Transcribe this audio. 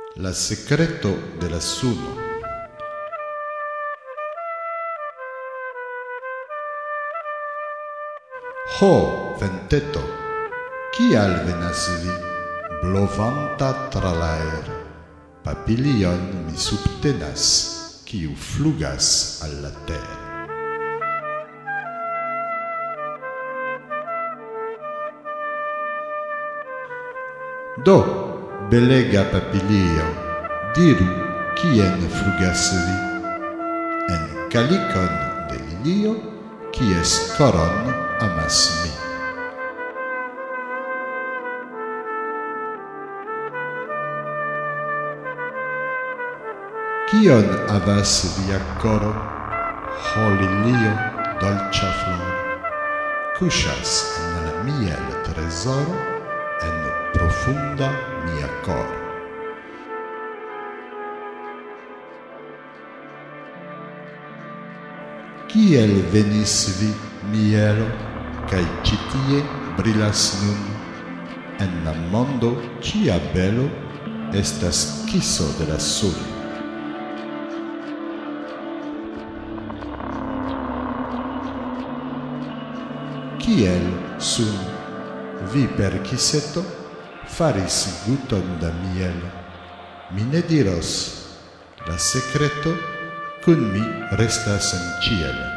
La secreto de la suno. Ho, venteto, kial venas vi, blovanta tra l'aer? Papilion mi subtenas, kiu flugas al la ter. Do, belega papilio, diru, kien flugas vi? En calicon de lilio, kies coron amas mi. Kion havas via coro, ho lilio, dolcia flor? Kuŝas en la miel tresoro, en profunda mia cor. Kiel venis vi, mielo, kaj ĉi tie brilas nun? En la mondo ĉia belo estas kiso de la suno. Kiel sun vi per kiseto faris guton da mielo? Mi ne diros, la secreto kun mi restas en ĉiel.